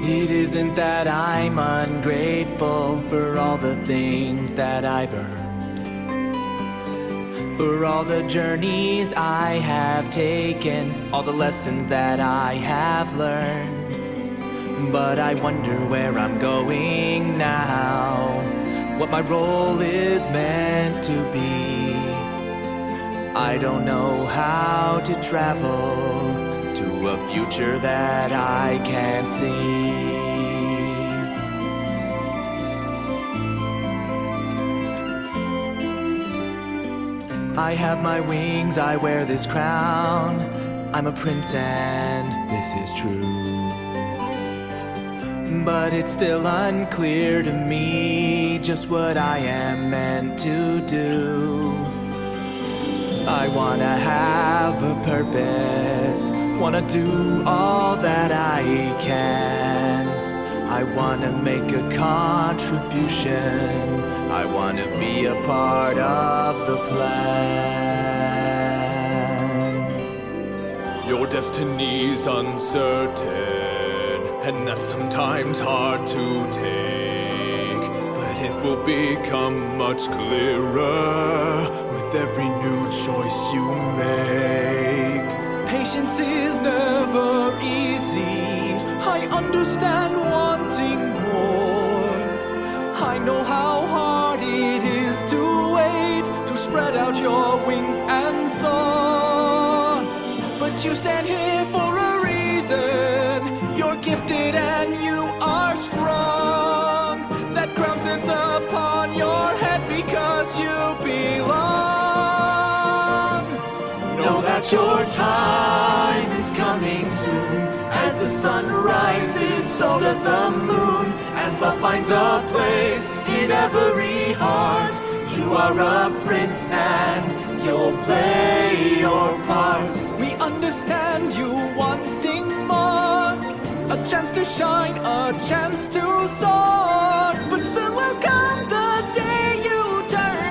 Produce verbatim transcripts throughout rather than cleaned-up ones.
It isn't that I'm ungrateful for all the things that I've earned, for all the journeys I have taken, all the lessons that I have learned. But I wonder where I'm going now, what my role is meant to be. I don't know how to travel to a future that I can't see. I have my wings, I wear this crown. I'm a prince and this is true. But it's still unclear to me just what I am meant to do. I wanna have a purpose, wanna do all that I can. I wanna make a contribution, I wanna be a part of the plan. Your destiny's uncertain, and that's sometimes hard to take, but it will become much clearer with every new choice you make. Patience is never easy, I understand wanting more. I know how hard it is to wait, to spread out your wings and soar. But you stand here for a reason, you're gifted and you are strong. That crown sits upon your head because you belong. Know that your time is coming soon. As the sun rises, so does the moon. As love finds a place in every heart, you are a prince and you'll play your part. We understand you wanting more, a chance to shine, a chance to soar. But soon will come the day you turn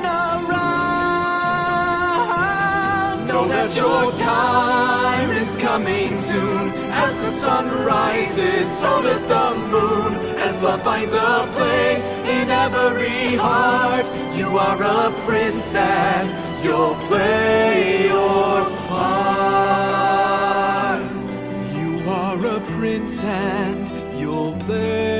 around. Know that your time is coming soon. As the sun rises, so does the moon. As love finds a place in every heart, you are a prince and you'll play your part. You are a prince and you'll play